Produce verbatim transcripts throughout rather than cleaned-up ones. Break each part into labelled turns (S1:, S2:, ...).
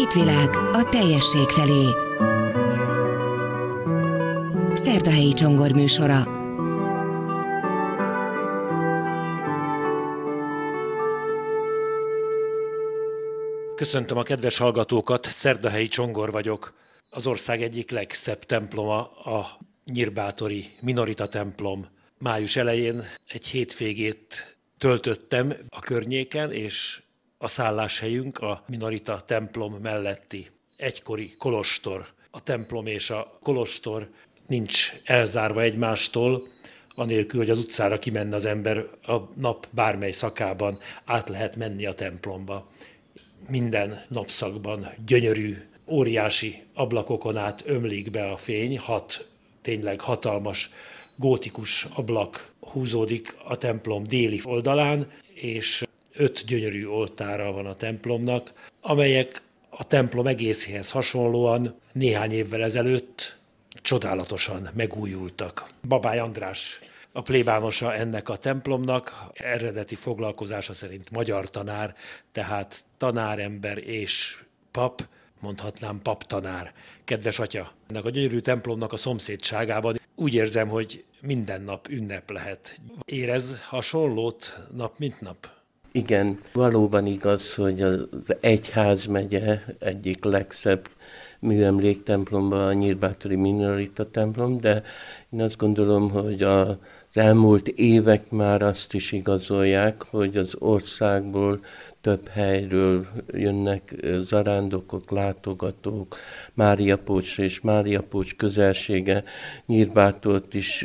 S1: Hitvilág a teljesség felé. Szerdahelyi Csongor műsora.
S2: Köszöntöm a kedves hallgatókat, Szerdahelyi Csongor vagyok. Az ország egyik legszebb temploma a nyírbátori Minorita templom. Május elején egy hétvégét töltöttem a környéken, és a szálláshelyünk a Minorita templom melletti egykori kolostor. A templom és a kolostor nincs elzárva egymástól, anélkül, hogy az utcára kimenne az ember, a nap bármely szakában át lehet menni a templomba. Minden napszakban gyönyörű, óriási ablakokon át ömlik be a fény, hat tényleg hatalmas gótikus ablak húzódik a templom déli oldalán, és öt gyönyörű oltára van a templomnak, amelyek a templom egészéhez hasonlóan néhány évvel ezelőtt csodálatosan megújultak. Babály András a plébánosa ennek a templomnak, eredeti foglalkozása szerint magyar tanár, tehát tanárember és pap, mondhatnám paptanár. Kedves atya, ennek a gyönyörű templomnak a szomszédságában úgy érzem, hogy minden nap ünnep lehet. Érez hasonlót nap mint nap?
S3: Igen, valóban igaz, hogy az egyházmegye egyik legszebb műemléktemplomban a nyírbátori Minorita templom, de én azt gondolom, hogy az elmúlt évek már azt is igazolják, hogy az országból több helyről jönnek zarándokok, látogatók, Máriapócsra és Máriapócs közelsége Nyírbátort is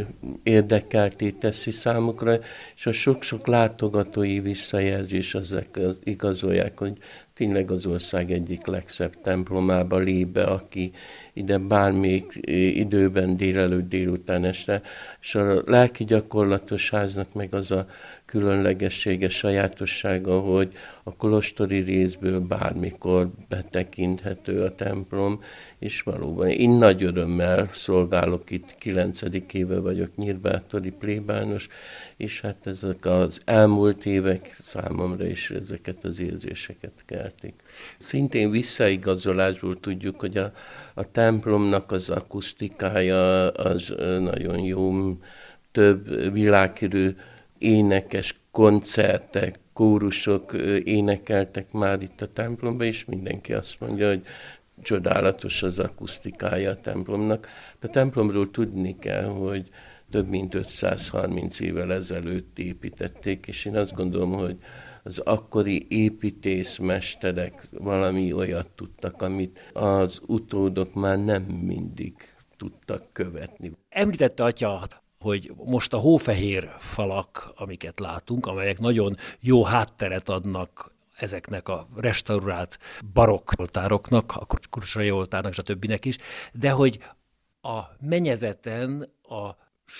S3: érdekelté teszi számukra, és a sok-sok látogatói visszajelzés azok igazolják, hogy tényleg az ország egyik legszebb templomába lép be, aki ide bármelyik időben délelőtt, délután este, és a lelki gyakorlatos háznak meg az a különlegessége, sajátossága, hogy a kolostori részből bármikor betekinthető a templom, és valóban én nagy örömmel szolgálok itt, kilencedik éve vagyok nyírbátori plébános, és hát ezek az elmúlt évek számomra is ezeket az érzéseket keltik. Szintén visszaigazolásból tudjuk, hogy a, a templomnak az akusztikája az nagyon jó, több világhírű énekes koncertek, kórusok énekeltek már itt a templomban, és mindenki azt mondja, hogy csodálatos az akusztikája a templomnak. A templomról tudni kell, hogy több mint ötszázharminc évvel ezelőtt építették, és én azt gondolom, hogy az akkori építészmesterek valami olyat tudtak, amit az utódok már nem mindig tudtak követni.
S2: Említette atya, hogy most a hófehér falak, amiket látunk, amelyek nagyon jó hátteret adnak ezeknek a restaurált barokk oltároknak, a kursai oltárnak és a többinek is, de hogy a mennyezeten a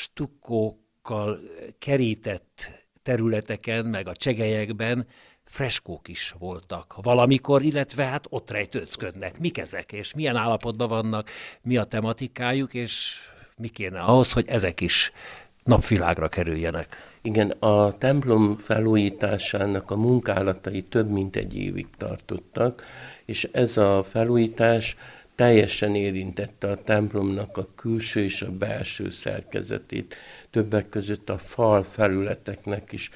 S2: stukkókkal kerített területeken, meg a csegelyekben freskók is voltak valamikor, illetve hát ott rejtőzködnek. Mik ezek, és milyen állapotban vannak, mi a tematikájuk, és mi kéne ahhoz, hogy ezek is napvilágra kerüljenek?
S3: Igen, a templom felújításának a munkálatai több mint egy évig tartottak, és ez a felújítás teljesen érintette a templomnak a külső és a belső szerkezetét. Többek között a fal felületeknek is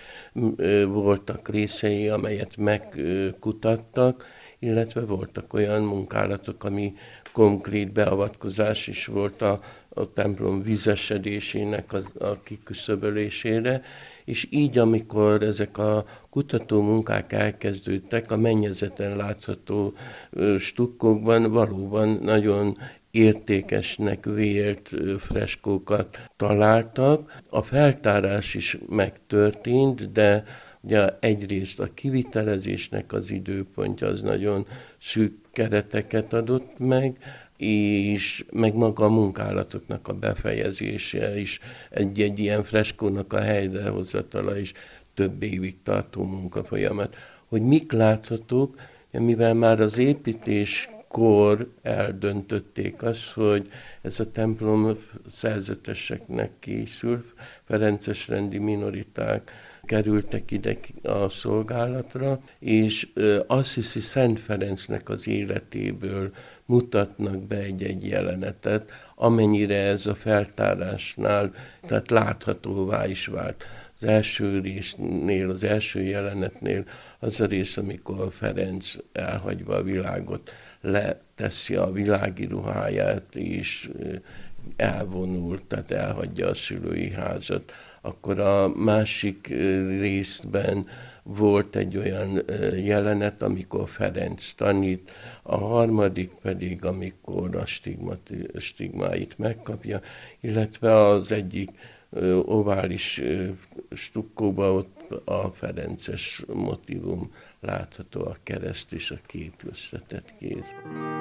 S3: voltak részei, amelyet megkutattak, illetve voltak olyan munkálatok, ami konkrét beavatkozás is volt a, a templom vizesedésének a, a kiküszöbölésére, és így, amikor ezek a kutató munkák elkezdődtek, a mennyezeten látható stukkokban valóban nagyon értékesnek vélt freskókat találtak. A feltárás is megtörtént, de ugye egyrészt a kivitelezésnek az időpontja az nagyon szűk kereteket adott meg, és meg maga a munkálatoknak a befejezése is, egy-egy ilyen freskónak a helyrehozatala is több évig tartó munkafolyamat. Hogy mik láthatók, mivel már az építés akkor eldöntötték azt, hogy ez a templom szerzeteseknek készül, ferences rendi minoriták kerültek ide a szolgálatra, és Assisi Szent Ferencnek az életéből mutatnak be egy-egy jelenetet, amennyire ez a feltárásnál, tehát láthatóvá is vált. Az első résznél, az első jelenetnél az a rész, amikor Ferenc elhagyva a világot leteszi a világi ruháját, és elvonul, tehát elhagyja a szülői házat. Akkor a másik részben volt egy olyan jelenet, amikor Ferenc tanít, a harmadik pedig, amikor a stigmáit megkapja, illetve az egyik ovális stukkóban ott a ferences motívum látható, a kereszt és a két összetett kéz.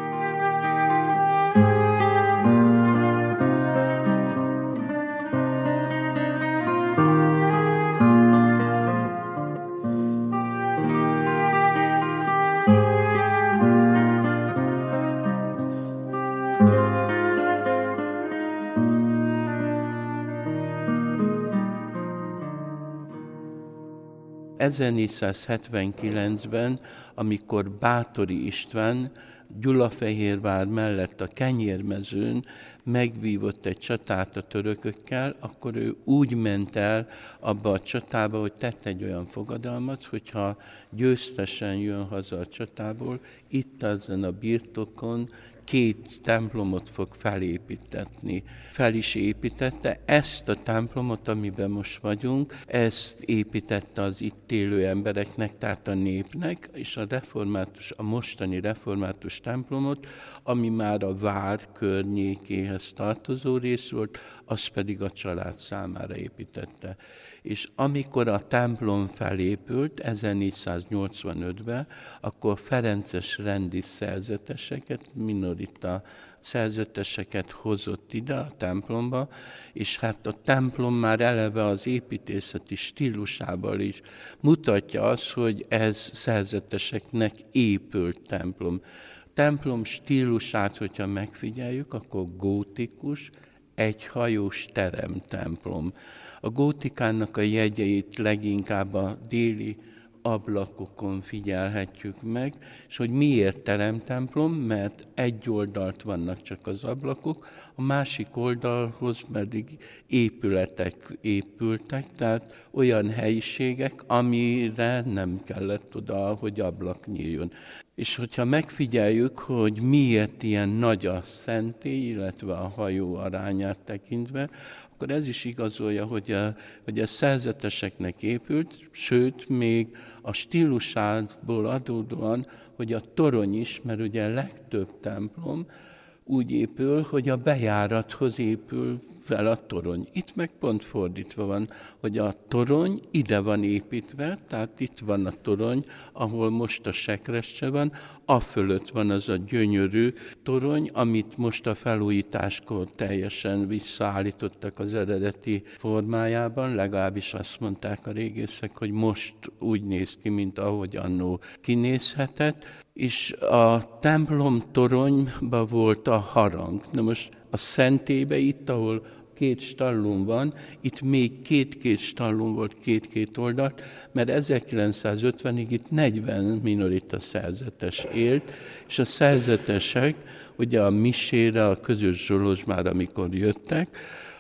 S3: ezernégyszázhetvenkilencben, amikor Báthory István Gyulafehérvár mellett a Kenyérmezőn megvívott egy csatát a törökökkel, akkor ő úgy ment el abba a csatába, hogy tett egy olyan fogadalmat, hogyha győztesen jön haza a csatából, itt ezen a birtokon két templomot fog felépítetni. Fel is építette ezt a templomot, amiben most vagyunk, ezt építette az itt élő embereknek, tehát a népnek, és a református, a mostani református templomot, ami már a vár környékéhez tartozó rész volt, az pedig a család számára építette. És amikor a templom felépült ezernégyszáznyolcvanötben, akkor ferences rendi szerzeteseket, minorita szerzeteseket hozott ide a templomba, és hát a templom már eleve az építészeti stílusával is mutatja azt, hogy ez szerzeteseknek épült templom. A templom stílusát, hogyha megfigyeljük, akkor gótikus, egyhajós teremtemplom. A gótikának a jegyeit leginkább a déli ablakokon figyelhetjük meg, és hogy miért teremtemplom, mert egy oldalt vannak csak az ablakok, a másik oldalhoz pedig épületek épültek, tehát olyan helyiségek, amire nem kellett oda, hogy ablak nyíljon. És hogyha megfigyeljük, hogy miért ilyen nagy a szentély, illetve a hajó arányát tekintve, akkor ez is igazolja, hogy a, hogy a szerzeteseknek épült, sőt, még a stílusából adódóan, hogy a torony is, mert ugye a legtöbb templom úgy épül, hogy a bejárathoz épül fel a torony. Itt meg pont fordítva van, hogy a torony ide van építve, tehát itt van a torony, ahol most a sekrestse van, a fölött van az a gyönyörű torony, amit most a felújításkor teljesen visszaállítottak az eredeti formájában, legalábbis azt mondták a régészek, hogy most úgy néz ki, mint ahogy annó kinézhetett, és a templom toronyban volt a harang. Na most a szentélybe itt, ahol két stallum van, itt még két-két stallum volt két-két oldalt, mert ezerkilencszázötvenig itt negyven minorita szerzetes élt, és a szerzetesek ugye a misére, a közös zsolozsmára, amikor jöttek,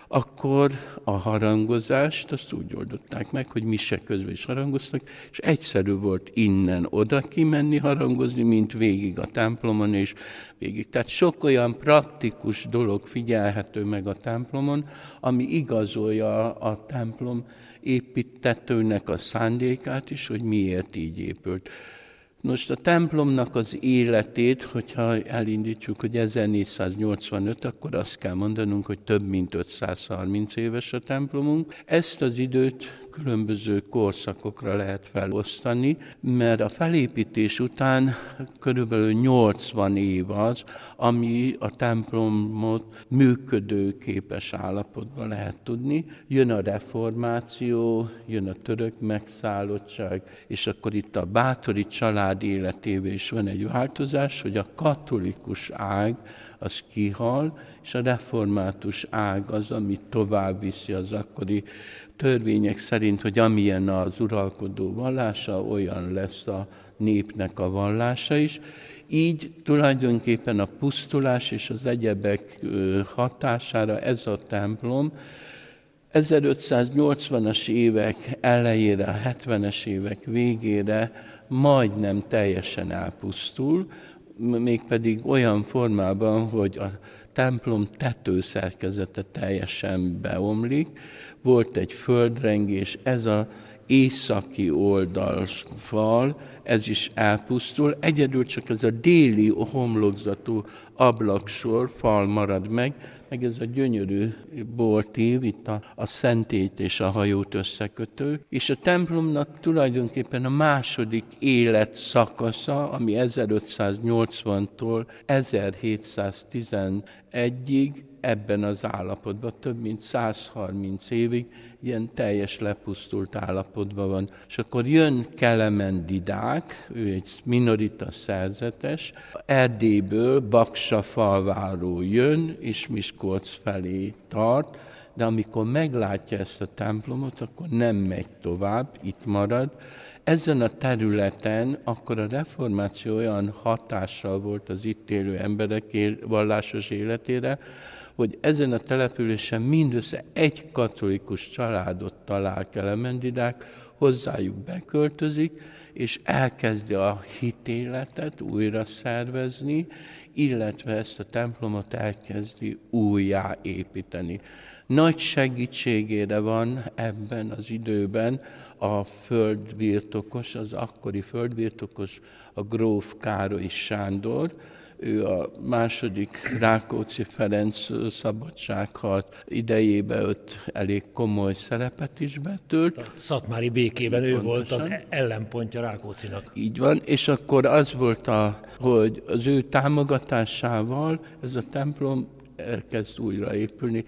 S3: akkor a harangozást azt úgy oldották meg, hogy mise közben is harangoztak, és egyszerű volt innen oda kimenni harangozni, mint végig a templomon és végig. Tehát sok olyan praktikus dolog figyelhető meg a templomon, ami igazolja a templom építetőnek a szándékát is, hogy miért így épült. Most a templomnak az életét, hogyha elindítjuk, hogy ezernégyszáznyolcvanöt, akkor azt kell mondanunk, hogy több mint ötszázharminc éves a templomunk. Ezt az időt különböző korszakokra lehet felosztani, mert a felépítés után körülbelül nyolcvan év az, ami a templomot működőképes állapotban lehet tudni. Jön a reformáció, jön a török megszállottság, és akkor itt a báthori család életében is van egy változás, hogy a katolikus ág az kihal, és a református ág az, ami tovább viszi az akkori törvények szerint, hogy amilyen az uralkodó vallása, olyan lesz a népnek a vallása is. Így tulajdonképpen a pusztulás és az egyebek hatására ez a templom ezerötszáznyolcvanas évek elejére, a hetvenes évek végére majdnem teljesen elpusztul, mégpedig olyan formában, hogy a templom tetőszerkezete teljesen beomlik. Volt egy földrengés, ez az északi oldalfal, ez is elpusztul. Egyedül csak ez a déli homlokzatú ablaksor fal marad meg, meg ez a gyönyörű boltív, itt a, a szentét és a hajót összekötő, és a templomnak tulajdonképpen a második életszakasza, ami ezerötszáznyolcvantól ezerhétszáztizenegyig ebben az állapotban, több mint százharminc évig ilyen teljes lepusztult állapotban van. És akkor jön Kelemen Didák, ő egy minorita szerzetes, Erdélyből, Baksa falváról jön, és Miskolc felé tart, de amikor meglátja ezt a templomot, akkor nem megy tovább, itt marad. Ezen a területen akkor a reformáció olyan hatással volt az itt élő emberek vallásos életére, hogy ezen a településen mindössze egy katolikus családot talál Kelemen Didák, hozzájuk beköltözik, és elkezdi a hitéletet újra szervezni, illetve ezt a templomot elkezdi újjáépíteni. Nagy segítségére van ebben az időben a földbirtokos, az akkori földbirtokos, a gróf Károly Sándor. Ő a második Rákóczi Ferenc szabadságharc idejében ott elég komoly szerepet is betölt.
S2: A szatmári békében ő volt az ellenpontja Rákóczinak.
S3: Így van, és akkor az volt, a, hogy az ő támogatásával ez a templom elkezd újraépülni.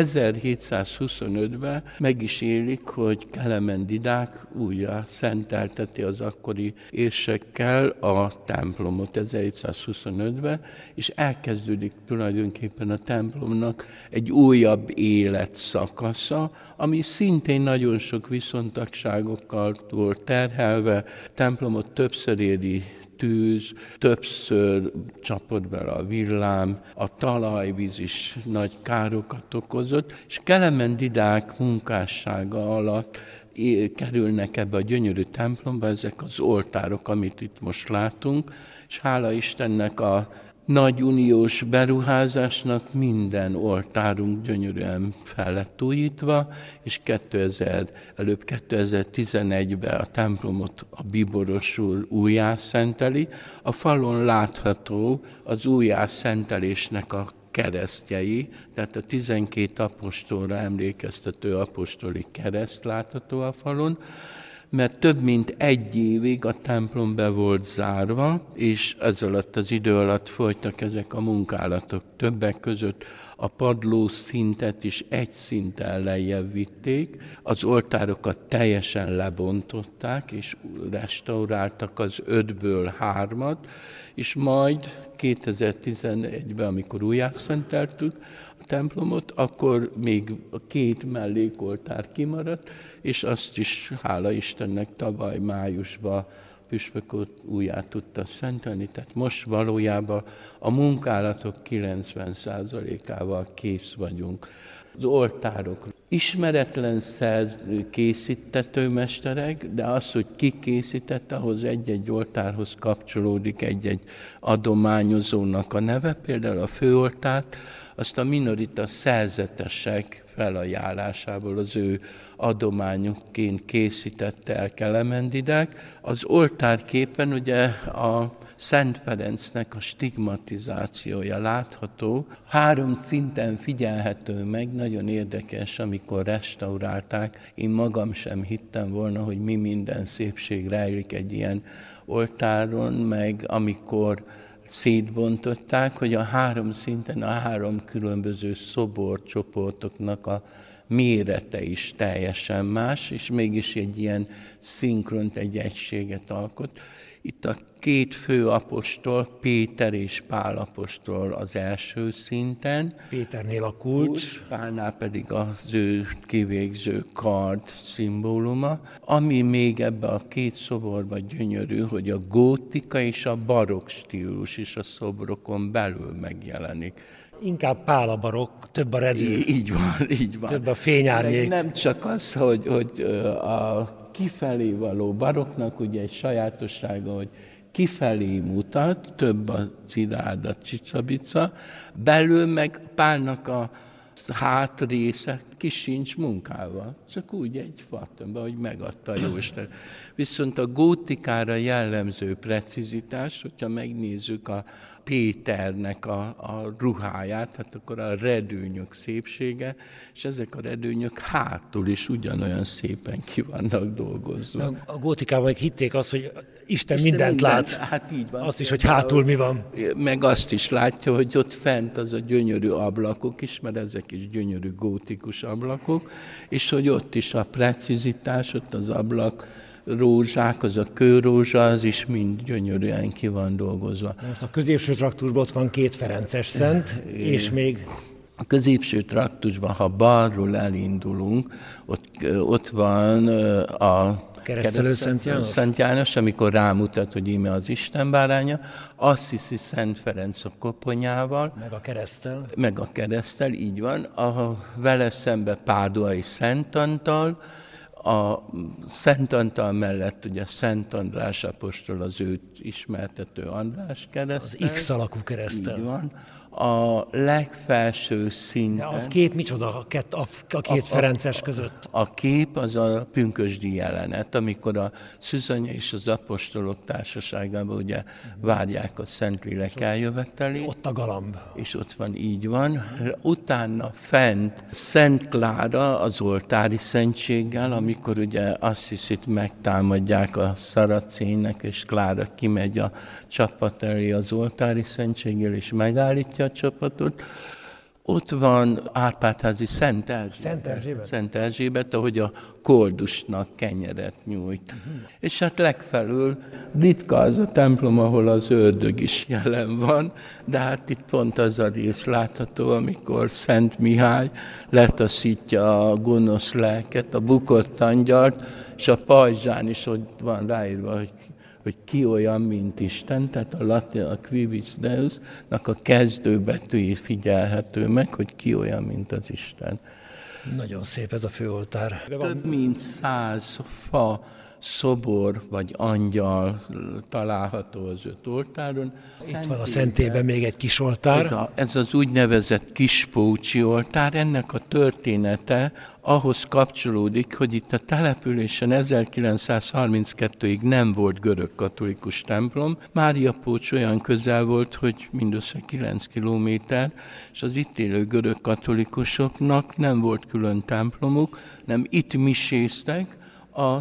S3: ezerhétszázhuszonötben meg is élik, hogy Kelemen Didák újra szentelteti az akkori érsekkel a templomot ezerhétszázhuszonötben, és elkezdődik tulajdonképpen a templomnak egy újabb életszakasza, ami szintén nagyon sok viszontagságokkal volt terhelve. A templomot többször éri tűz, többször csapott bele a villám, a talajvíz is nagy károkat okozott, és Kelemen Didák munkássága alatt kerülnek ebbe a gyönyörű templomba ezek az oltárok, amit itt most látunk, és hála Istennek a nagy uniós beruházásnak minden oltárunk gyönyörűen fel lett újítva, és kétezer, előbb kétezer-tizenegyben a templomot a Bíboros úr újjászenteli. A falon látható az újjászentelésnek a keresztjei, tehát a tizenkét apostolra emlékeztető apostoli kereszt látható a falon, mert több mint egy évig a templom be volt zárva, és ez alatt az idő alatt folytak ezek a munkálatok. Többek között a padló szintet is egy szinttel lejjebb vitték, az oltárokat teljesen lebontották, és restauráltak az ötből hármat, és majd kétezer-tizenegyben, amikor újjászenteltük a templomot, akkor még a két mellékoltár kimaradt, és azt is, hála Istennek, tavaly májusban püspökot újjá tudta szentelni, tehát most valójában a munkálatok kilencven százalékával kész vagyunk. Az oltárok ismeretlen szer készítetőmesterek, de az, hogy ki készített, ahhoz egy-egy oltárhoz kapcsolódik egy-egy adományozónak a neve, például a főoltárt, azt a minorita szerzetesek felajánlásából az ő adományokként készítette el Kelemen Didák. Az oltárképen ugye a Szent Ferencnek a stigmatizációja látható, három szinten figyelhető meg, nagyon érdekes, amikor restaurálták. Én magam sem hittem volna, hogy mi minden szépség rejlik egy ilyen oltáron, meg amikor szétbontották, hogy a három szinten a három különböző szoborcsoportoknak a mérete is teljesen más, és mégis egy ilyen szinkront, egy egységet alkot. Itt a két fő apostol, Péter és Pál apostol az első szinten.
S2: Péternél a kulcs.
S3: Pálnál pedig az ő kivégző kard szimbóluma. Ami még ebbe a két szoborban gyönyörű, hogy a gótika és a barokk stílus is a szobrokon belül megjelenik.
S2: Inkább Pál a barokk, több a redő.
S3: Így van, így van.
S2: Több a fényárnyék.
S3: Nem csak az, hogy, hogy a kifelé való barokknak ugye egy sajátossága, hogy kifelé mutat, több a cirád, a csicsabica, belül meg Pálnak a hátrésze kis sincs munkával, csak úgy egy fatömbe, hogy megadta a Jóisten. Viszont a gótikára jellemző precizitás, hogyha megnézzük a Péternek a, a ruháját, hát akkor a redőnyök szépsége, és ezek a redőnyök hátul is ugyanolyan szépen ki vannak dolgozva.
S2: A, a gótikában meg hitték azt, hogy Isten,
S3: Isten
S2: mindent
S3: mindent
S2: lát,
S3: hát így van.
S2: azt is, hogy hátul mi van.
S3: Meg azt is látja, hogy ott fent az a gyönyörű ablakok is, mert ezek is gyönyörű gótikus ablakok, és hogy ott is a precizitás, ott az ablak, rózsák, az a kőrózsa, az is mind gyönyörűen ki van dolgozva.
S2: Most a középső traktusban ott van két ferences szent, és még...
S3: A középső traktusban, ha balról elindulunk, ott, ott van a
S2: Keresztelő Szent János?
S3: Szent János, amikor rámutat, hogy íme az Isten báránya, Assisi Szent Ferenc a koponyával,
S2: meg a kereszttel.
S3: Meg a kereszttel, így van. A vele szembe Páduai Szent Antal, a Szent Antal mellett ugye Szent András apostol, az őt ismertető András kereszttel.
S2: Az X alakú kereszttel.
S3: Így van. A legfelső szinten...
S2: De az kép micsoda a, két, a, a két a, ferences között?
S3: A kép az a pünkösdi jelenet, amikor a szüzanya és az apostolok társaságában ugye várják a Szentlélek eljövetelét.
S2: Ott a galamb.
S3: És ott van, így van. Utána fent Szent Klára az oltári szentséggel, amikor ugye Asszisit megtámadják a szaracének, és Klára kimegy a csapat elé az oltári szentséggel, és megállítja a csapatot. Ott van Árpádházi Szent Erzsébet,
S2: Szent Erzsébet,
S3: Szent Erzsébet ahogy a koldusnak kenyeret nyújt. Uh-huh. És hát legfelül ritka az a templom, ahol az ördög is jelen van, de hát itt pont az a rész látható, amikor Szent Mihály letaszítja a gonosz lelket, a bukott angyalt, és a pajzsán is ott van ráírva, hogy hogy ki olyan, mint Isten, tehát a latin, a quivis deusnak a kezdőbetűi figyelhető meg, hogy ki olyan, mint az Isten.
S2: Nagyon szép ez a főoltár.
S3: Több mint száz fa, szobor vagy angyal található az öt oltáron.
S2: Itt van a szentében még egy kis oltár.
S3: Ez, a, ez az úgynevezett Kispócsi oltár, ennek a története ahhoz kapcsolódik, hogy itt a településen ezerkilencszázharminckettőig nem volt görög katolikus templom. Máriapócs olyan közel volt, hogy mindössze kilenc kilométer, és az itt élő görög katolikusoknak nem volt külön templomuk, nem itt miséztek a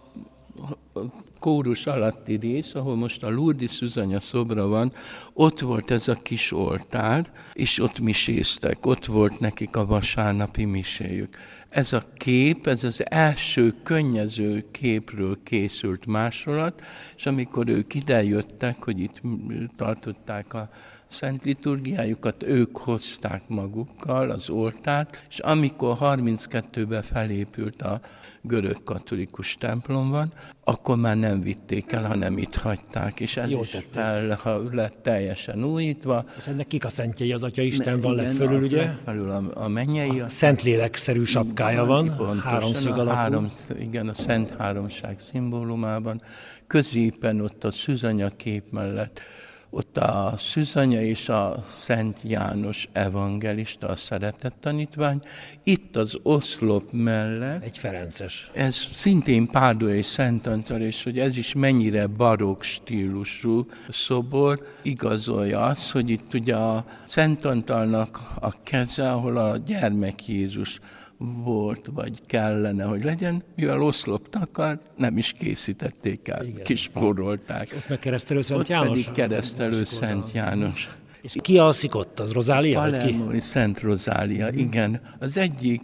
S3: kórus alatti rész, ahol most a Lourdes Szűzanya szobra van, ott volt ez a kis oltár, és ott miséztek, ott volt nekik a vasárnapi miséjük. Ez a kép, ez az első könnyező képről készült másolat, és amikor ők idejöttek, hogy itt tartották a szent liturgiájukat, ők hozták magukkal az oltárt, és amikor harminckettőben felépült a görög katolikus templomban, akkor már nem vitték el, hanem itt hagyták, és ez is el, lett teljesen újítva.
S2: És ennek kik a szentjei, az Atya Isten van legfölül, ugye?
S3: Legfelül a, a mennyei.
S2: A Szentlélek-szerű sapkája van,
S3: pontosan,
S2: háromszög alakú.
S3: Három, igen, a Szent Háromság szimbólumában. Középen ott a Szűzanya kép mellett ott a Szűzanya és a Szent János evangelista, a szeretett tanítvány. Itt az oszlop mellett
S2: Egy ferences.
S3: ez szintén Pádua és Szent Antal, és hogy ez is mennyire barokk stílusú szobor, igazolja azt, hogy itt ugye a Szent Antalnak a keze, ahol a gyermek Jézus volt, vagy kellene, hogy legyen, mivel oszlopt akar, nem is készítették el,
S2: Igen.
S3: kispórolták.
S2: Ott meg keresztelő Szent
S3: Ott
S2: János.
S3: pedig keresztelő Szent János.
S2: És ki alszik ott? Az Rozália? Vagy ki?
S3: Palermói Szent Rozália, igen. Az egyik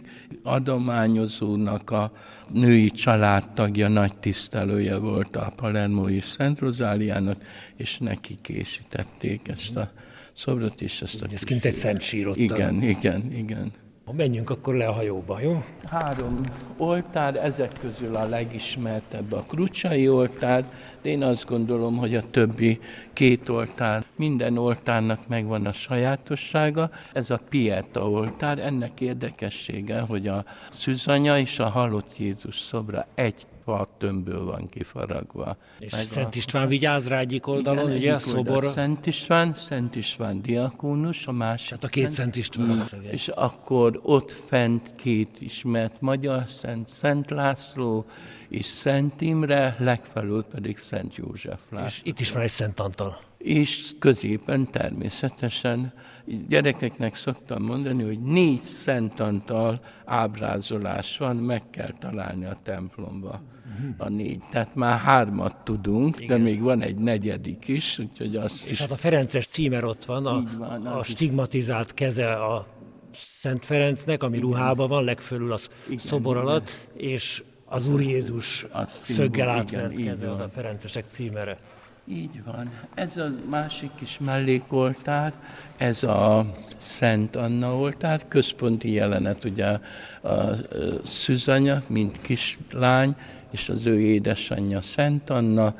S3: adományozónak a női családtagja, nagy tisztelője volt a Palermói Szent Rozáliának, és neki készítették ezt a szobrot és ezt a
S2: Ez kint egy szent sír ott.
S3: Igen, igen, igen.
S2: Ha menjünk akkor le a hajóba, jó?
S3: Három oltár, ezek közül a legismertebb a Krucsai oltár, de én azt gondolom, hogy a többi két oltár, minden oltárnak megvan a sajátossága. Ez a Pieta oltár, ennek érdekessége, hogy a Szűzanya és a halott Jézus szobra egy fa tömbből van kifaragva.
S2: És
S3: Meg
S2: Szent
S3: a...
S2: István vigyáz rá egyik oldalon,
S3: Igen,
S2: ugye a
S3: egyik oldal
S2: szobor.
S3: Szent István, Szent István diakónus, a másik.
S2: Tehát a két Szent István.
S3: És akkor ott fent két ismert magyar szent, Szent László és Szent Imre, legfelül pedig Szent József László.
S2: És itt is van egy Szent Antal.
S3: És középen természetesen gyerekeknek szoktam mondani, hogy négy Szent Antal ábrázolás van, meg kell találni a templomba a négy. Tehát már hármat tudunk, igen, de még van egy negyedik is, úgyhogy azt
S2: És
S3: is...
S2: hát a ferences címer ott van, a,
S3: van,
S2: a
S3: az is.
S2: stigmatizált keze a Szent Ferencnek, ami ruhában van, legfölül az
S3: Igen,
S2: szobor
S3: igen.
S2: alatt, és az Úr Jézus
S3: az
S2: szöggel
S3: szimbol,
S2: átvert
S3: igen, így
S2: keze, az
S3: van.
S2: a ferencesek címere.
S3: Így van. Ez a másik kis mellékoltár, ez a Szent Anna oltár, központi jelenet, ugye a Szűzanya, mint kislány, és az ő édesanyja Szent Anna,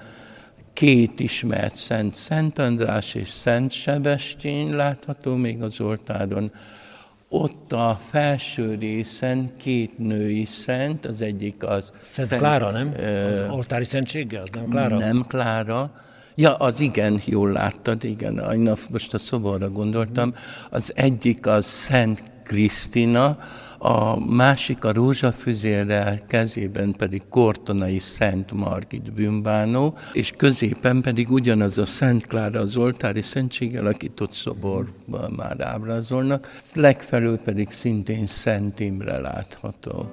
S3: két ismert szent, Szent András és Szent Sebestyén látható még az oltáron. Ott a felső részen két női szent, az egyik az...
S2: Szent Klára, nem? Az oltári szentséggel, nem Klára?
S3: Nem Klára. Ja, az igen, jól láttad, igen, a, most a szoborra gondoltam. Az egyik az Szent Krisztina, a másik a rózsafüzérrel, kezében pedig Kortonai Szent Margit bűnbánó, és középen pedig ugyanaz a Szent Klára az oltári szentséggel, akit ott szoborban már ábrázolnak, legfelül pedig szintén Szent Imre látható.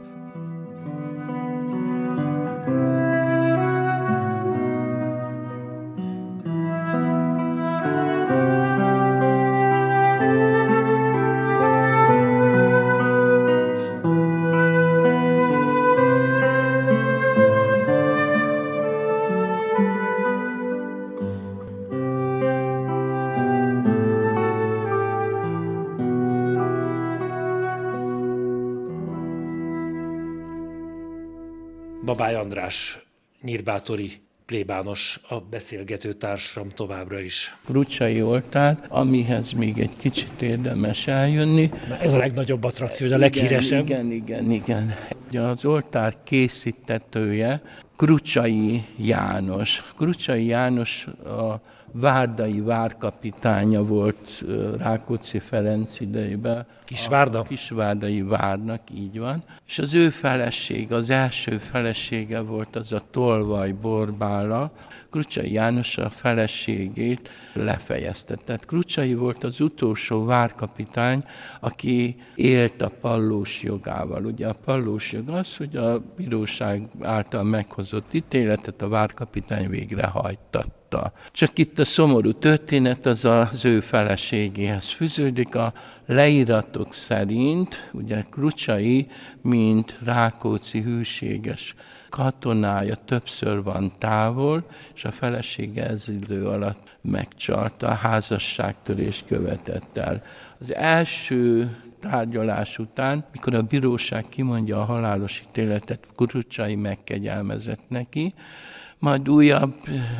S2: Babály András, nyírbátori plébános, a beszélgető társam továbbra is.
S3: Krucsai oltár, amihez még egy kicsit érdemes eljönni.
S2: Ez a legnagyobb attrakció, a leghíresebb.
S3: Igen, igen, igen. igen. Az oltár készítetője Krucsai János. Krucsai János a várdai várkapitánya volt Rákóczi Ferenc idejében.
S2: Kisvárda?
S3: A kisvárdai várnak, így van. És az ő feleség, az első felesége volt az a Tolvaj Borbála. Krucsai János a feleségét lefejezte. Tehát Krucsai volt az utolsó várkapitány, aki élt a pallós jogával. Ugye a pallós jog az, hogy a bíróság által meghozott ítéletet a várkapitány végrehajtatta. Csak itt a szomorú történet az az ő feleségéhez fűződik. A leíratok szerint, ugye Krucsai, mint Rákóczi hűséges katonája többször van távol, és a felesége ez idő alatt megcsalta, a házasságtörést követett el. Az első tárgyalás után, mikor a bíróság kimondja a halálos ítéletet, Krucsai megkegyelmezett neki, majd újabb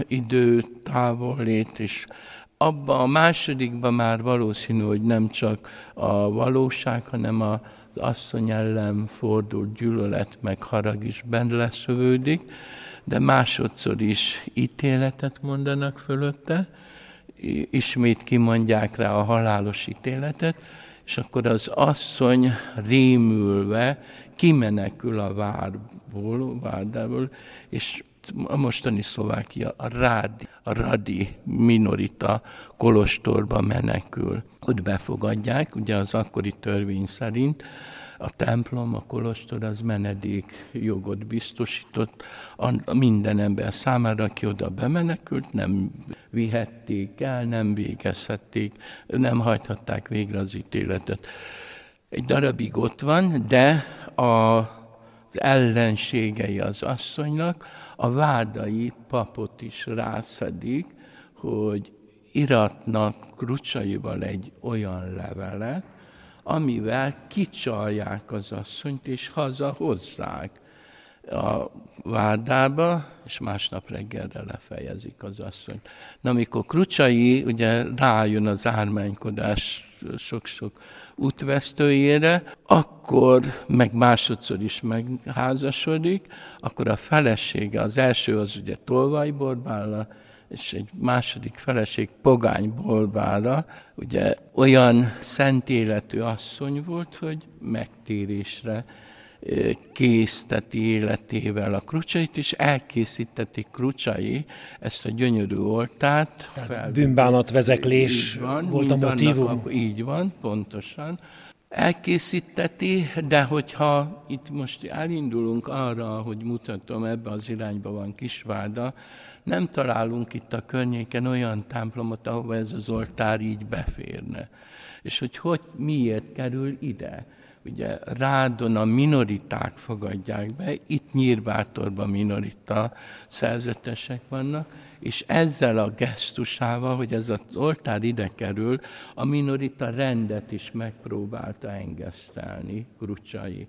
S3: idő távollét, és abban a másodikban már valószínű, hogy nem csak a valóság, hanem az asszony ellen fordult gyűlölet meg harag is benne leszövődik, de másodszor is ítéletet mondanak fölötte, ismét kimondják rá a halálos ítéletet, és akkor az asszony rémülve kimenekül a várból, a várdából, és a mostani Szlovákia a Rádi, a Radi minorita kolostorba menekül. Ott befogadják, ugye az akkori törvény szerint a templom, a kolostor az menedékjogot biztosított a minden ember számára, aki oda bemenekült, nem vihették el, nem végezhették, nem hajthatták végre az ítéletet. Egy darabig ott van, de a az ellenségei az asszonynak, a vádai papot is rászedik, hogy iratnak Krucsaival egy olyan levelet, amivel kicsalják az asszonyt, és hazahozzák a várdába, és másnap reggelre lefejezik az asszonyt. Na, amikor Krucsai ugye rájön az ármánykodás sok-sok útvesztőjére, akkor meg másodszor is megházasodik, akkor a felesége, az első az ugye Tolvay Borbála, és egy második feleség Pogány Borbála, ugye olyan szent életű asszony volt, hogy megtérésre készteti életével a Krucsait, és elkészítetik Krucsai ezt a gyönyörű oltárt.
S2: Bűnbánatvezeklés volt a motívum?
S3: Így van, pontosan. Elkészíteti, de hogyha itt most elindulunk arra, hogy mutatom, ebbe az irányba van Kisvárda, nem találunk itt a környéken olyan templomot, ahova ez az oltár így beférne. És hogy, hogy miért kerül ide? Ugye Rádon a minoriták fogadják be, itt Nyírbátorban minorita szerzetesek vannak, és ezzel a gesztusával, hogy ez az oltár ide kerül, a minorita rendet is megpróbálta engesztelni Krucsai.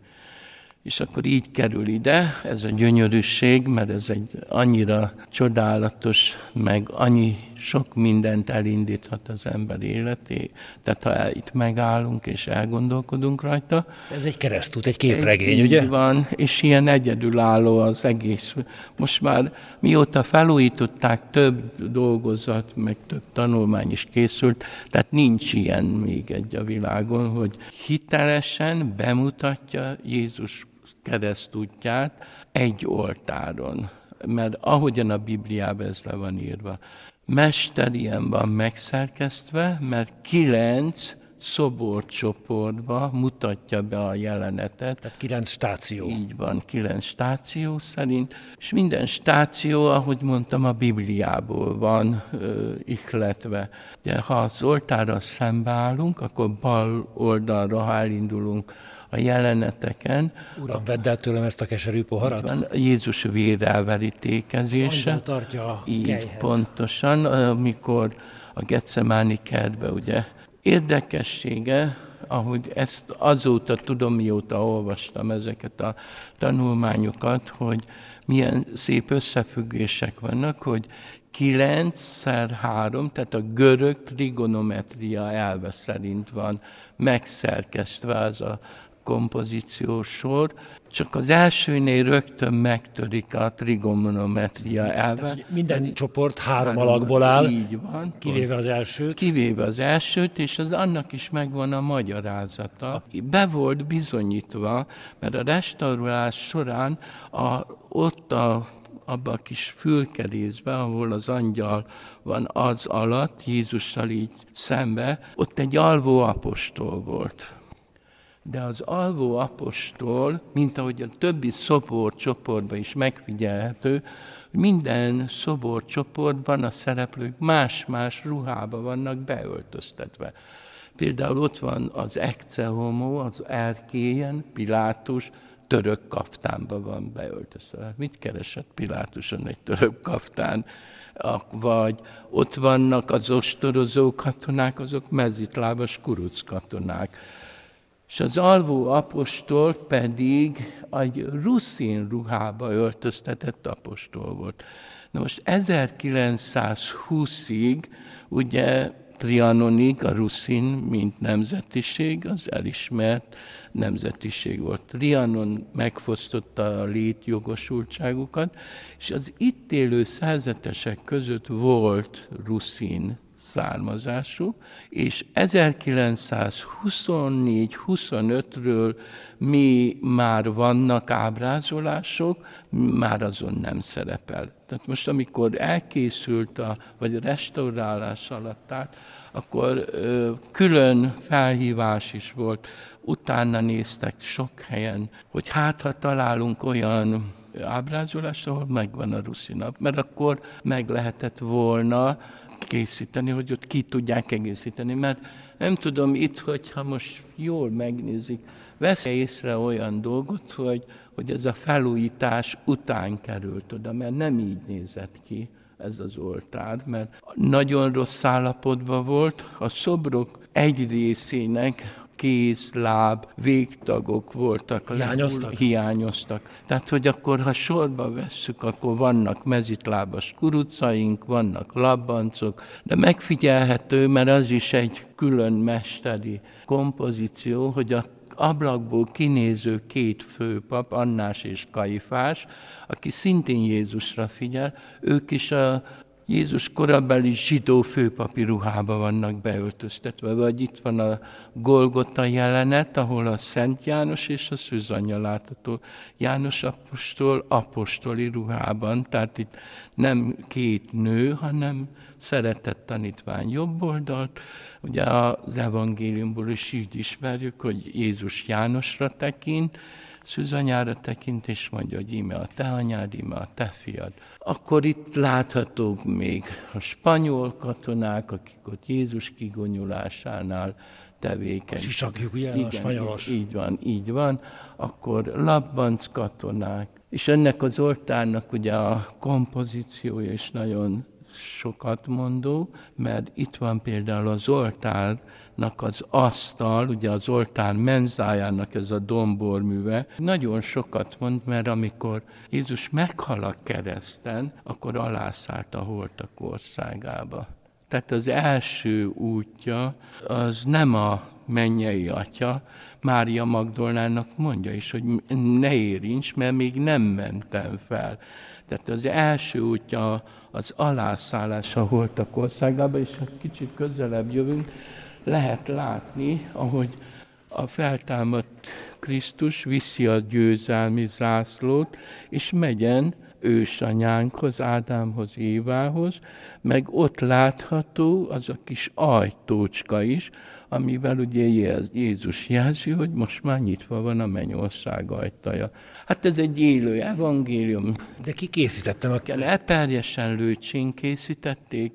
S3: És akkor így kerül ide, ez a gyönyörűség, mert ez egy annyira csodálatos, meg annyi sok mindent elindíthat az ember életé. Tehát ha itt megállunk és elgondolkodunk rajta.
S2: Ez egy keresztút, egy képregény,
S3: egy,
S2: ugye?
S3: Így van, és ilyen egyedülálló az egész. Most már mióta felújították, több dolgozat, meg több tanulmány is készült, tehát nincs ilyen még egy a világon, hogy hitelesen bemutatja Jézus keresztútját egy oltáron. Mert ahogyan a Bibliában ez le van írva, mesterien van megszerkesztve, mert kilenc szoborcsoportba mutatja be a jelenetet.
S2: Tehát kilenc stáció.
S3: Így van, kilenc stáció szerint, és minden stáció, ahogy mondtam, a Bibliából van ö, ihletve. De ha az oltárral szembeállunk, akkor bal oldalra, ha elindulunk a jeleneteken.
S2: Uram, vedd el tőlem ezt a keserű poharat.
S3: Van Jézus vér elverítékezése.
S2: Angyal tartja a
S3: így
S2: kelyhet.
S3: Pontosan, amikor a Getszemáni kertbe, ugye, érdekessége, ahogy ezt azóta tudom, mióta olvastam ezeket a tanulmányokat, hogy milyen szép összefüggések vannak, hogy kilencszer három, tehát a görög trigonometria elve szerint van megszerkesztve az a kompozíciós sor, csak az elsőnél rögtön megtörik a trigonometria elve.
S2: Tehát, minden Tehát, csoport három alakból áll,
S3: így van,
S2: kivéve az elsőt.
S3: Kivéve az elsőt, és az annak is megvan a magyarázata. Be volt bizonyítva, mert a restaurálás során a, ott a abban a kis fülkerészben, ahol az angyal van az alatt, Jézussal így szembe, ott egy alvó apostol volt. De az alvó apostol, mint ahogy a többi szoborcsoportban is megfigyelhető, minden szoborcsoportban a szereplők más-más ruhába vannak beöltöztetve. Például ott van az Ecce Homo, az erkélyen, Pilátus, török kaftánba van beöltözve. Mit keresett Pilátuson egy török kaftán? Vagy ott vannak az ostorozó katonák, azok mezitlábas kuruc katonák. És az alvó apostol pedig egy ruszin ruhába öltöztetett apostol volt. Na most ezerkilencszázhúszig ugye Trianonig, a ruszin, mint nemzetiség, az elismert nemzetiség volt. Trianon megfosztotta a létjogosultságukat, és az itt élő szerzetesek között volt ruszin származású, és ezerkilencszázhuszonnégy-huszonötről mi már vannak ábrázolások, már azon nem szerepel. Tehát most, amikor elkészült, a, vagy restaurálás alatt állt, akkor ö, külön felhívás is volt, utána néztek sok helyen, hogy hát, ha találunk olyan ábrázolást, ahol megvan a Ruszi nap, mert akkor meg lehetett volna készíteni, hogy ott ki tudják egészíteni, mert nem tudom itt, hogyha most jól megnézik, vesz észre olyan dolgot, hogy, hogy ez a felújítás után került oda, mert nem így nézett ki ez az oltár, mert nagyon rossz állapotban volt, a szobrok egy részének kéz, láb, végtagok voltak.
S2: Hiányoztak?
S3: Hiányoztak. Tehát, hogy akkor, ha sorba vesszük, akkor vannak mezitlábas kurucaink, vannak labbancok, de megfigyelhető, mert az is egy külön mesteri kompozíció, hogy a ablakból kinéző két főpap, Annás és Kajfás, aki szintén Jézusra figyel, ők is a Jézus korabeli zsidó főpapi ruhába vannak beöltöztetve, vagy itt van a Golgota jelenet, ahol a Szent János és a Szűzanya látható. János apostol apostoli ruhában, tehát itt nem két nő, hanem szeretett tanítvány jobb oldalt. Ugye az evangéliumból is így ismerjük, hogy Jézus Jánosra tekint, Szűzanyára tekint, és mondja, hogy íme a te anyád, íme a te fiad. Akkor itt láthatók még a spanyol katonák, akik ott Jézus kigonyulásánál tevékeny.
S2: Sisakjuk, ugye,
S3: igen,
S2: a spanyolos.
S3: Így, így van, így van. Akkor labbanc katonák. És ennek az oltárnak ugye a kompozíciója is nagyon sokat mondó, mert itt van például az oltárnak az asztal, ugye az oltár menzájának ez a domborműve, nagyon sokat mond, mert amikor Jézus meghal a kereszten, akkor alászállt a holtak országába. Tehát az első útja az nem a mennyei atya, Mária Magdolnának mondja is, hogy ne érints, mert még nem mentem fel. Tehát az első útja az alászállás a holtak országába, és ha kicsit közelebb jövünk, lehet látni, ahogy a feltámadt Krisztus viszi a győzelmi zászlót, és megyen ősanyánkhoz, Ádámhoz, Évához, meg ott látható az a kis ajtócska is, amivel ugye Jézus jelzi, hogy most már nyitva van a mennyország ajtaja. Hát ez egy élő evangélium.
S2: De ki készítette meg?
S3: Eperjesen Lőcsén készítették.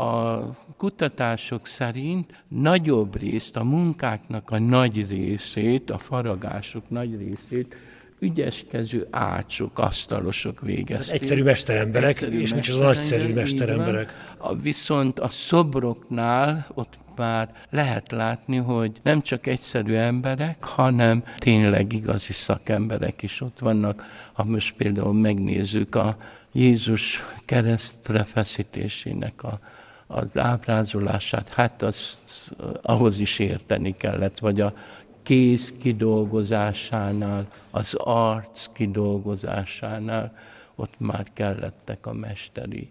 S3: A kutatások szerint nagyobb részt, a munkáknak a nagy részét, a faragások nagy részét ügyeskező ácsok, asztalosok végezték.
S2: Egyszerű mesteremberek,
S3: Egyszerű
S2: és micsoda nagyszerű mesteremberek.
S3: A, viszont a szobroknál ott már lehet látni, hogy nem csak egyszerű emberek, hanem tényleg igazi szakemberek is ott vannak. Ha most például megnézzük a Jézus keresztre feszítésének a az ábrázolását, hát azt ahhoz is érteni kellett, vagy a kéz kidolgozásánál, az arc kidolgozásánál, ott már kellettek a mesteri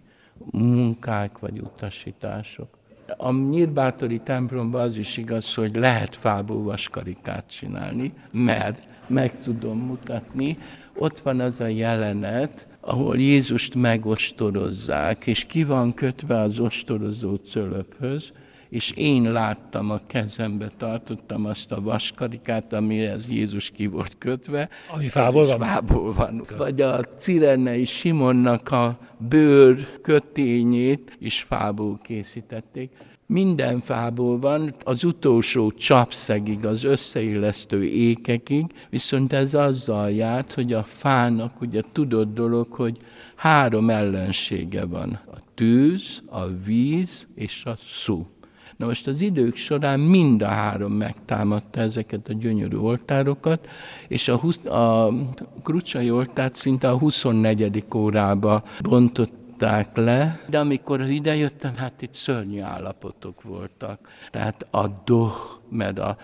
S3: munkák vagy utasítások. A nyírbátori templomban az is igaz, hogy lehet fából vaskarikát csinálni, mert meg tudom mutatni, ott van az a jelenet, ahol Jézust megostorozzák, és ki van kötve az ostorozó cölöphöz, és én láttam, a kezembe tartottam azt a vaskarikát, amire ez Jézus ki volt kötve.
S2: Ami fából van?
S3: Fából van. Vagy a Cirenei Simonnak a bőr kötényét is fából készítették. Minden fából van, az utolsó csapszegig, az összeillesztő ékekig, viszont ez azzal járt, hogy a fának ugye tudott dolog, hogy három ellensége van. A tűz, a víz és a szú. Na most az idők során mind a három megtámadta ezeket a gyönyörű oltárokat, és a, husz, a Krucsai oltárt szinte a huszonnegyedik órába bontott le, de amikor idejöttem, hát itt szörnyű állapotok voltak. Tehát a doh, mert a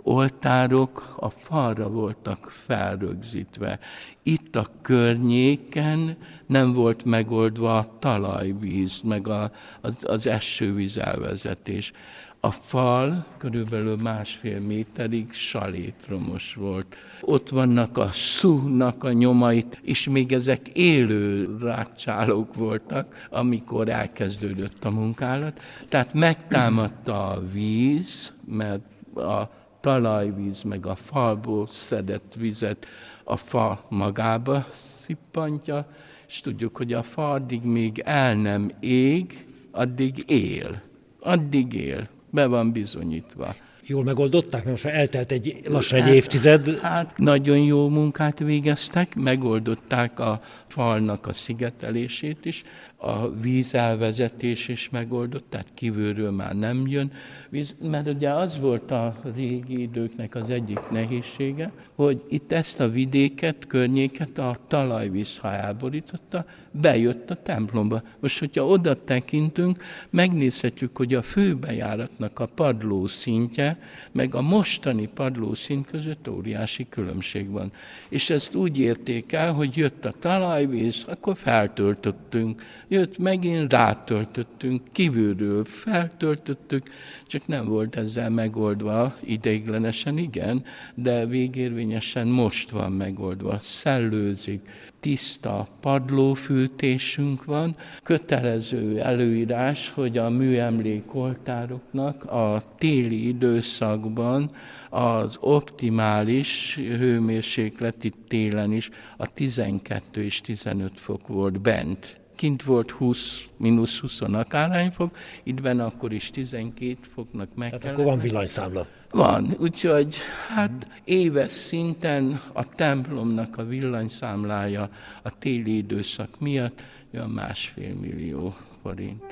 S4: oltárok a falra voltak felrögzítve. Itt a környéken nem volt megoldva a talajvíz, meg a, az, az esővíz elvezetés. A fal körülbelül másfél méterig salétromos volt. Ott vannak a szúnak a nyomait, és még ezek élő rákcsálók voltak, amikor elkezdődött a munkálat. Tehát megtámadta a víz, mert a talajvíz meg a falból szedett vizet a fa magába szippantja, és tudjuk, hogy a fa addig még el nem ég, addig él. Addig él. Be van bizonyítva.
S2: Jól megoldották, mert most már eltelt egy lassan egy évtized.
S4: Hát nagyon jó munkát végeztek, megoldották a falnak a szigetelését is, a vízelvezetés is megoldott, tehát kívülről már nem jön víz, mert ugye az volt a régi időknek az egyik nehézsége, hogy itt ezt a vidéket, környéket a talajvíz, ha elborította, bejött a templomba. Most, hogyha oda tekintünk, megnézhetjük, hogy a főbejáratnak a padló szintje, meg a mostani padlószint között óriási különbség van. És ezt úgy érték el, hogy jött a talajvíz, akkor feltöltöttünk, jött megint rátöltöttünk, kívülről feltöltöttük, csak nem volt ezzel megoldva, ideiglenesen igen, de végérvényesen most van megoldva, szellőzik, tiszta padlófűtésünk van, kötelező előírás, hogy a műemlékoltároknak a téli időszakban az optimális hőmérséklet itt télen is a tizenkettő és tizenöt fok volt bent. Kint volt húsz, mínusz húsz akárhány fok, itt benne akkor is tizenkét foknak meg
S2: Tehát
S4: kellett.
S2: akkor van villanyszámla.
S4: Van, úgyhogy hát éves szinten a templomnak a villanyszámlája a téli időszak miatt olyan másfél millió forint.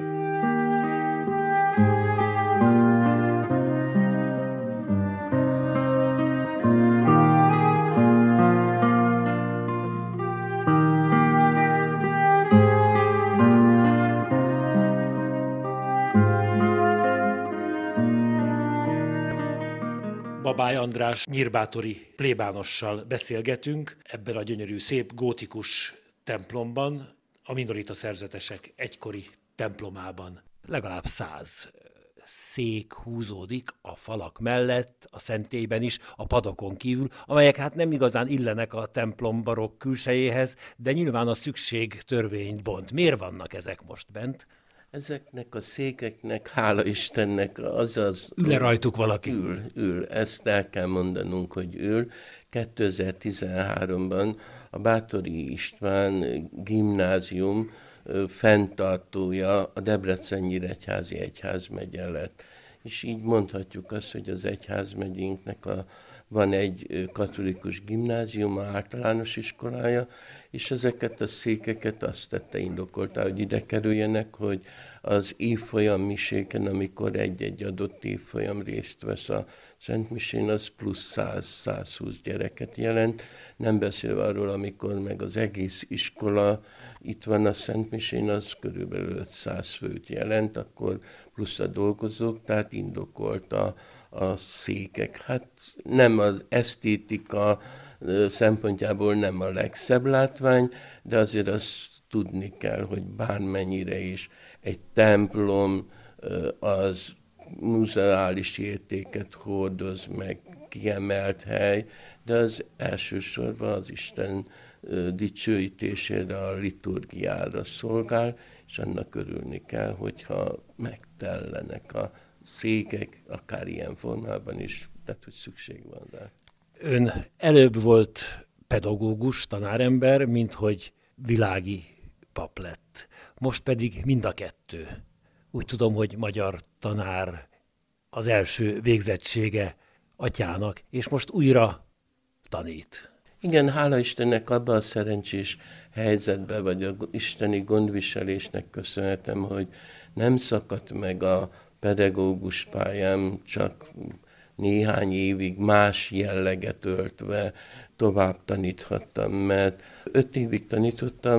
S2: Babály András nyírbátori plébánossal beszélgetünk ebben a gyönyörű, szép gótikus templomban, a minorita szerzetesek egykori templomában. Legalább száz szék húzódik a falak mellett, a szentélyben is, a padokon kívül, amelyek hát nem igazán illenek a templom barokk külsejéhez, de nyilván a szükség törvényt bont. Miért vannak ezek most bent?
S3: Ezeknek a székeknek, hála Istennek, azaz...
S2: Ül-e rajtuk valaki?
S3: Ül, ül. Ezt el kell mondanunk, hogy ül. kétezer-tizenháromban a Báthori István gimnázium fenntartója a Debrecen-Nyíregyházi egyházmegye lett. És így mondhatjuk azt, hogy az egyházmegyénknek a, van egy katolikus gimnázium, általános iskolája, és ezeket a székeket azt tette indokoltá, hogy ide kerüljenek, hogy az évfolyam miséken, amikor egy-egy adott évfolyam részt vesz a Szentmisén, az plusz száz-százhúsz gyereket jelent, nem beszélve arról, amikor meg az egész iskola itt van a Szentmisén, az körülbelül ötszáz főt jelent, akkor plusz a dolgozók, tehát indokolt a, a székek. Hát nem az esztétika szempontjából nem a legszebb látvány, de azért azt tudni kell, hogy bármennyire is egy templom az muzeális értéket hordoz meg, kiemelt hely, de az elsősorban az Isten dicsőítésére, a liturgiára szolgál, és annak örülni kell, hogyha megtellenek a székek, akár ilyen formában is, tehát hogy szükség van rá.
S2: Ön előbb volt pedagógus, tanárember, mint hogy világi pap lett. Most pedig mind a kettő. Úgy tudom, hogy magyar tanár az első végzettsége atyának, és most újra tanít.
S3: Igen, hála Istennek abban a szerencsés helyzetben, vagy a isteni gondviselésnek köszönhetem, hogy nem szakadt meg a pedagógus pályám, csak néhány évig más jelleget öltve tovább taníthattam, mert öt évig tanítottam,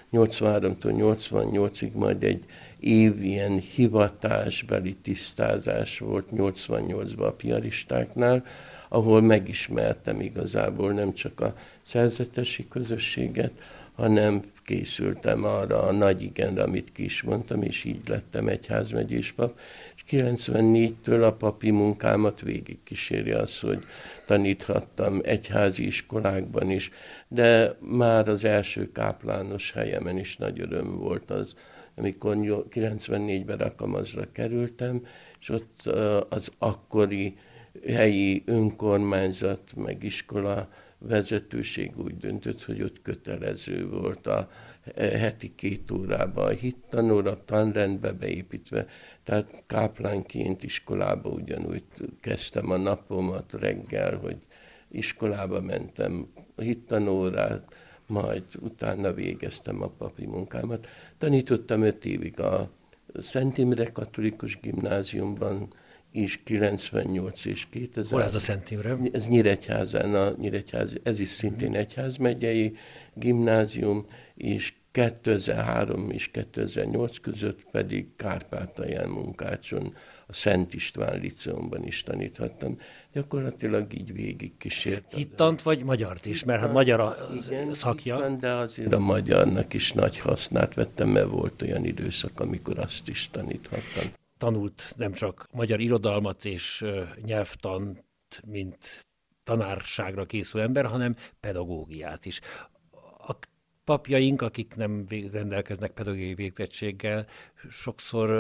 S3: nyolcvanháromtól nyolcvannyolcig majd egy év ilyen hivatásbeli tisztázás volt nyolcvannyolcban a piaristáknál, ahol megismertem igazából nem csak a szerzetesi közösséget, hanem készültem arra a nagy igenre, amit ki is mondtam, és így lettem egyházmegyés pap. És kilencvennégytől a papi munkámat végigkíséri az, hogy taníthattam egyházi iskolákban is, de már az első káplános helyemen is nagy öröm volt az, amikor kilencvennégyben Rakamazra kerültem, és ott az akkori helyi önkormányzat, meg iskola vezetőség úgy döntött, hogy ott kötelező volt a heti két órában a hittanóra, tanrendbe beépítve, tehát káplánként iskolába ugyanúgy kezdtem a napomat reggel, hogy iskolába mentem, a hittanórát, majd utána végeztem a papi munkámat. Tanítottam öt évig a Szent Imre Katolikus Gimnáziumban, is kilencvennyolc és kétezer.
S2: Hol ez a Szent Imre?
S3: Ez Nyíregyházán, a Nyíregyház, ez is szintén egyházmegyei gimnázium, és kétezer-három és kétezer-nyolc között pedig Kárpátalján, Munkácson, a Szent István Liceumban is taníthattam. Gyakorlatilag így végig kísért.
S2: Hittant vagy magyart is, mert hát magyar a igen, szakja.
S3: Hittant, de azért a magyarnak is nagy hasznát vettem, mert volt olyan időszak, amikor azt is taníthattam.
S2: Tanult nem csak magyar irodalmat és nyelvtant, mint tanárságra készül ember, hanem pedagógiát is. A papjaink, akik nem rendelkeznek pedagógiai végzettséggel, sokszor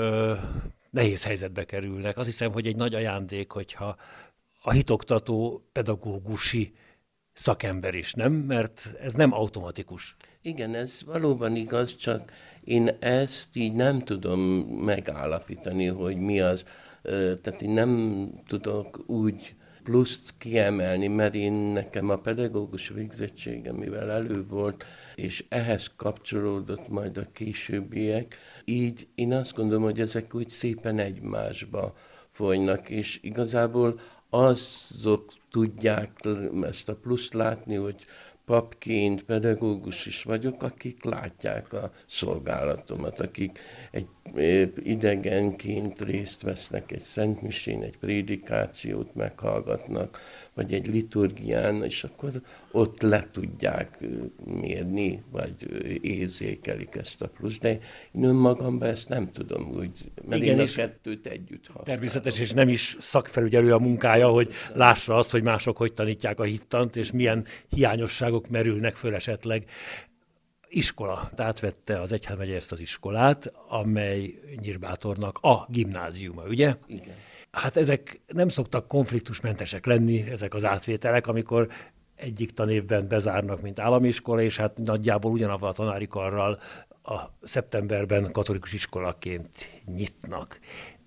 S2: nehéz helyzetbe kerülnek. Azt hiszem, hogy egy nagy ajándék, hogyha a hitoktató pedagógusi szakember is, nem? Mert ez nem automatikus.
S3: Igen, ez valóban igaz, csak én ezt így nem tudom megállapítani, hogy mi az. Tehát én nem tudok úgy pluszt kiemelni, mert én nekem a pedagógus végzettségem, mivel előbb volt, és ehhez kapcsolódott majd a későbbiek, így én azt gondolom, hogy ezek úgy szépen egymásba folynak, és igazából azok tudják ezt a pluszt látni, hogy papként, pedagógus is vagyok, akik látják a szolgálatomat, akik egy idegenként részt vesznek egy szentmisén, egy prédikációt meghallgatnak, vagy egy liturgián, és akkor ott le tudják mérni, vagy érzékelik ezt a plusz. De én önmagamban ezt nem tudom úgy, mert igen, én a kettőt együtt használom.
S2: Természetes, és nem is szakfelügyelő a munkája, hogy lássa azt, hogy mások hogy tanítják a hittant, és milyen hiányosságok merülnek föl esetleg. Iskola, tehát vette az egyházmegye ezt az iskolát, amely Nyírbátornak a gimnáziuma, ugye?
S3: Igen.
S2: Hát ezek nem szoktak konfliktusmentesek lenni, ezek az átvételek, amikor egyik tanévben bezárnak, mint állami iskola, és hát nagyjából ugyanavval a tanári karral a szeptemberben katolikus iskolaként nyitnak.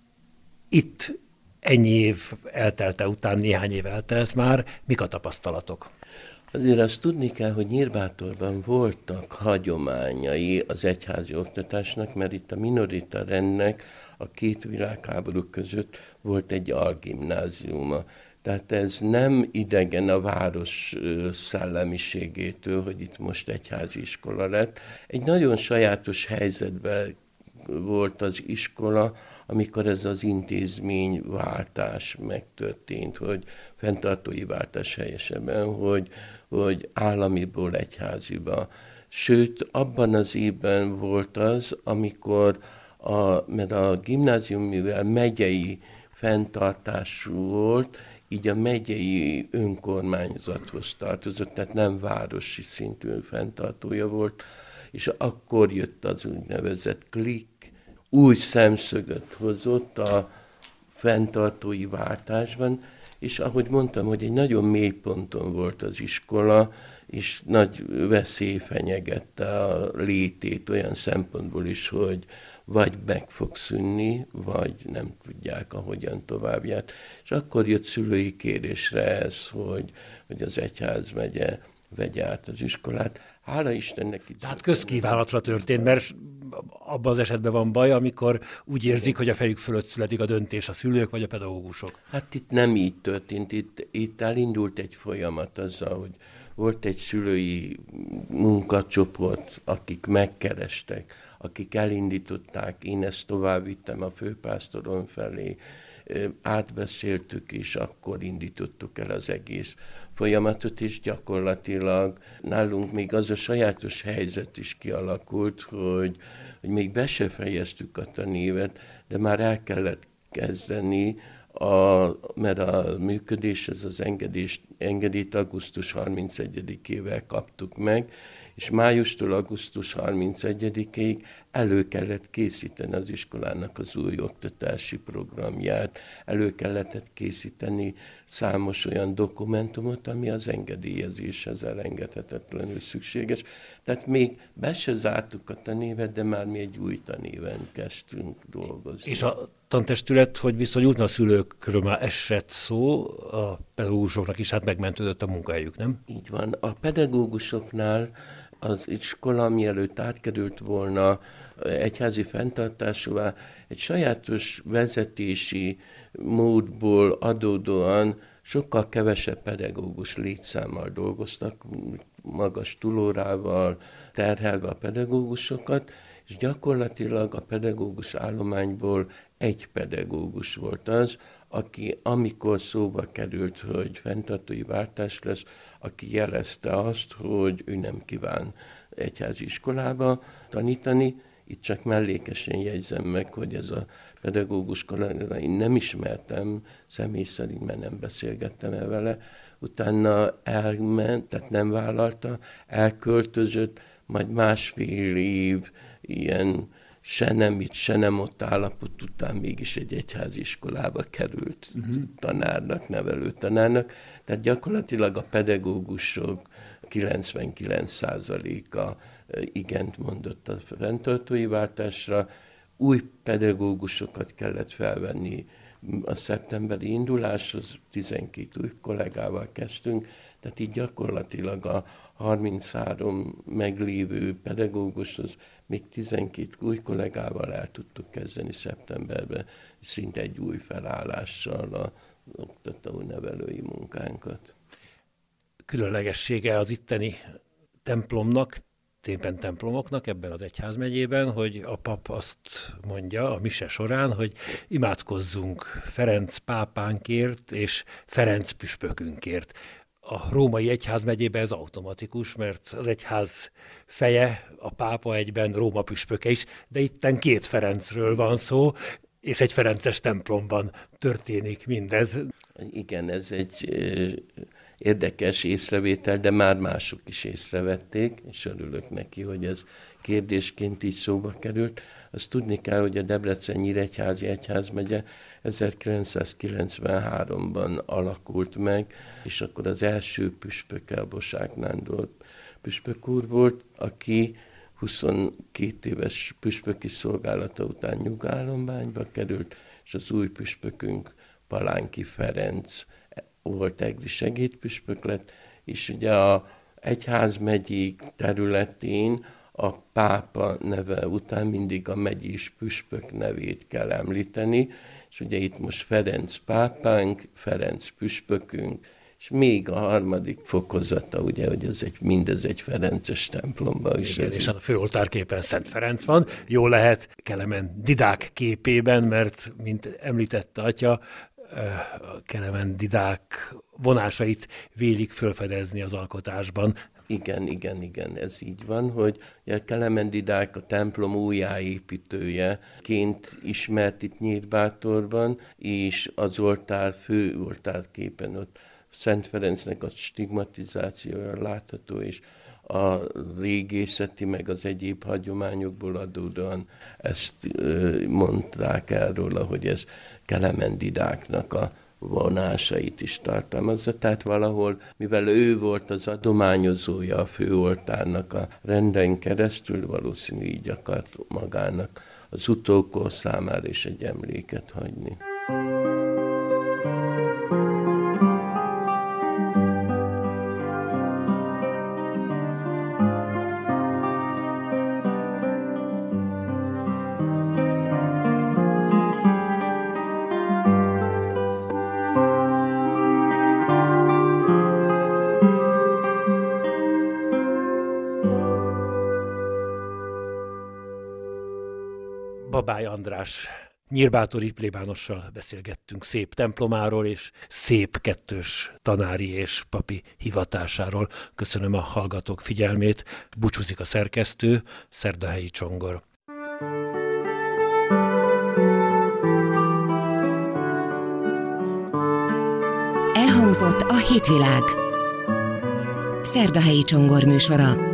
S2: Itt ennyi év eltelte után, néhány év eltelt már, mik a tapasztalatok?
S3: Azért azt tudni kell, hogy Nyírbátorban voltak hagyományai az egyházi oktatásnak, mert itt a minorita rendnek a két világháború között volt egy algimnáziuma. Tehát ez nem idegen a város szellemiségétől, hogy itt most egyházi iskola lett. Egy nagyon sajátos helyzetben volt az iskola, amikor ez az intézményváltás megtörtént, hogy fenntartói váltás helyesebben, hogy, hogy államiból egyháziba. Sőt, abban az évben volt az, amikor a, mert a gimnázium, mivel megyei fenntartású volt, így a megyei önkormányzathoz tartozott, tehát nem városi szintű fenntartója volt, és akkor jött az úgynevezett klik, új szemszögöt hozott a fenntartói váltásban, és ahogy mondtam, hogy egy nagyon mély ponton volt az iskola, és nagy veszély fenyegette a létét olyan szempontból is, hogy vagy meg fog szűnni, vagy nem tudják, ahogyan továbbját. És akkor jött szülői kérésre ez, hogy, hogy az egyházmegye vegye át az iskolát. Hála Istennek itt...
S2: Tehát közkívánatra történt, mert abban az esetben van baj, amikor úgy érzik, hogy a fejük fölött születik a döntés, a szülők vagy a pedagógusok.
S3: Hát itt nem így történt, itt, itt elindult egy folyamat azzal, hogy volt egy szülői munkacsoport, akik megkerestek, akik elindították, én ezt tovább vittem a főpásztoron felé, átbeszéltük, és akkor indítottuk el az egész folyamatot, és gyakorlatilag nálunk még az a sajátos helyzet is kialakult, hogy, hogy még be se fejeztük a tanévet, de már el kellett kezdeni, a, mert a működés, ez az engedést, engedélyt augusztus harmincegyedikével kaptuk meg, és májustól augusztus harmincegyedikéig elő kellett készíteni az iskolának az új oktatási programját, elő kellett készíteni számos olyan dokumentumot, ami az engedélyezéshez elengedhetetlenül szükséges. Tehát még be se zártuk a tanévet, de már mi egy új tanéven kezdtünk dolgozni.
S2: És a tantestület, hogy viszonyult a szülőkről már esett szó, a pedagógusoknak is hát megmentődött a munkahelyük, nem?
S3: Így van. A pedagógusoknál az iskola, mielőtt átkerült volna egyházi fenntartásúvá, egy sajátos vezetési módból adódóan sokkal kevesebb pedagógus létszámmal dolgoztak, magas túlórával terhelve a pedagógusokat, és gyakorlatilag a pedagógus állományból egy pedagógus volt az, aki amikor szóba került, hogy fenntartói váltás lesz, aki jelezte azt, hogy ő nem kíván egyházi iskolába tanítani. Itt csak mellékesen jegyzem meg, hogy ez a pedagógus kollega, én nem ismertem személy szerint, mert nem beszélgettem el vele. Utána elment, tehát nem vállalta, elköltözött, majd másfél év ilyen se nem itt, se nem ott állapot után mégis egy egyházi iskolába került uh-huh. tanárnak, nevelő tanárnak. Tehát gyakorlatilag a pedagógusok kilencvenkilenc százaléka igent mondott a fenntartói váltásra. Új pedagógusokat kellett felvenni a szeptemberi induláshoz, tizenkét új kollégával kezdtünk, tehát így gyakorlatilag a harminchárom meglévő pedagógushoz még tizenkét új kollégával el tudtuk kezdeni szeptemberben, szinte egy új felállással az oktató-nevelői munkánkat.
S2: Különlegessége az itteni templomnak, éppen templomoknak ebben az egyházmegyében, hogy a pap azt mondja a mise során, hogy imádkozzunk Ferenc pápánkért és Ferenc püspökünkért. A római egyházmegyében ez automatikus, mert az egyház feje, a pápa egyben Róma püspöke is, de itten két Ferencről van szó, és egy ferences templomban történik mindez.
S3: Igen, ez egy érdekes észrevétel, de már mások is észrevették, és örülök neki, hogy ez kérdésként így szóba került. Azt tudni kell, hogy a Debrecen-Nyíregyházi egyházmegye ezerkilencszázkilencvenháromban alakult meg, és akkor az első püspöke a Bosák Nándor püspök úr volt, aki huszonkét éves püspöki szolgálata után nyugállományba került, és az új püspökünk Palánki Ferenc volt egzi segédpüspök lett, és ugye a egyházmegyék területén a pápa neve után mindig a megyés püspök nevét kell említeni, és ugye itt most Ferenc pápánk, Ferenc püspökünk, és még a harmadik fokozata, ugye, hogy ez egy, mindez egy ferences templomban is.
S2: Igen, és a főoltárképen Szent Ferenc van, jó lehet Kelemen Didák képében, mert, mint említette atya, a Kelemen Didák vonásait vélik felfedezni az alkotásban.
S3: Igen, igen, igen, ez így van, hogy a Kelemen Didák a templom újjáépítőjeként ismert itt Nyírbátorban, és az oltár, fő oltárképen ott Szent Ferencnek a stigmatizációja látható, és a régészeti, meg az egyéb hagyományokból adódóan ezt mondták el róla, hogy ez Kelemen Didáknak a vonásait is tartalmazza. Tehát valahol, mivel ő volt az adományozója a főoltárnak a renden keresztül, valószínű így akart magának az utókor számára is egy emléket hagyni.
S2: Babály András nyírbátori plébánossal beszélgettünk szép templomáról és szép kettős tanári és papi hivatásáról. Köszönöm a hallgatók figyelmét. Búcsúzik a szerkesztő, Szerdahelyi Csongor.
S1: Elhangzott a Hitvilág. Szerdahelyi Csongor műsora.